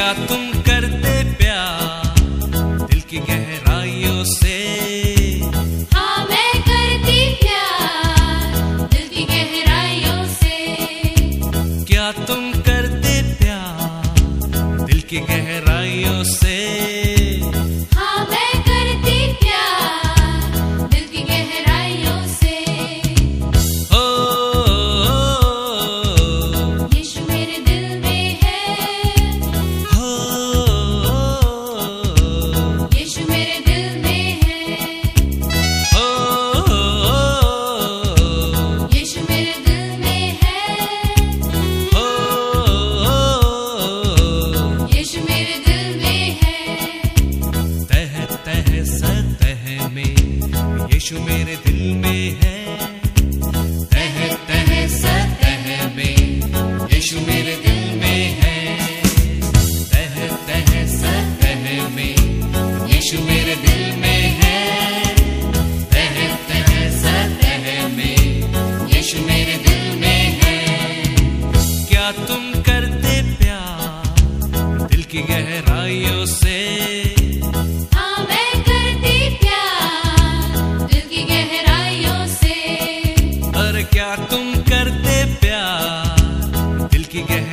क्या तुम करते प्यार दिल की गहराइयों से? हाँ मैं करती प्यार दिल की गहराइयों से। क्या तुम करते प्यार दिल की गहराइयों से? हाँ मैं करती प्यार दिल की गहराइयों से। हो यीशु मेरे दिल में है। हो यीशु मेरे दिल में है। हो यीशु मेरे दिल में है। हो यीशु मेरे दिल में है। तह तह सतह में यीशु मेरे दिल में है। तह तह सतह में यीशु मेरे दिल में है। तह तह सतह में यीशु मेरे दिल में है। तह तह सतह में यीशु मेरे दिल में है। क्या तुम करते प्यार दिल की गहराइयों से? हाँ मैं करती प्यार दिल की गहराइयों से। और क्या तुम करते प्यार दिल की गहराइयों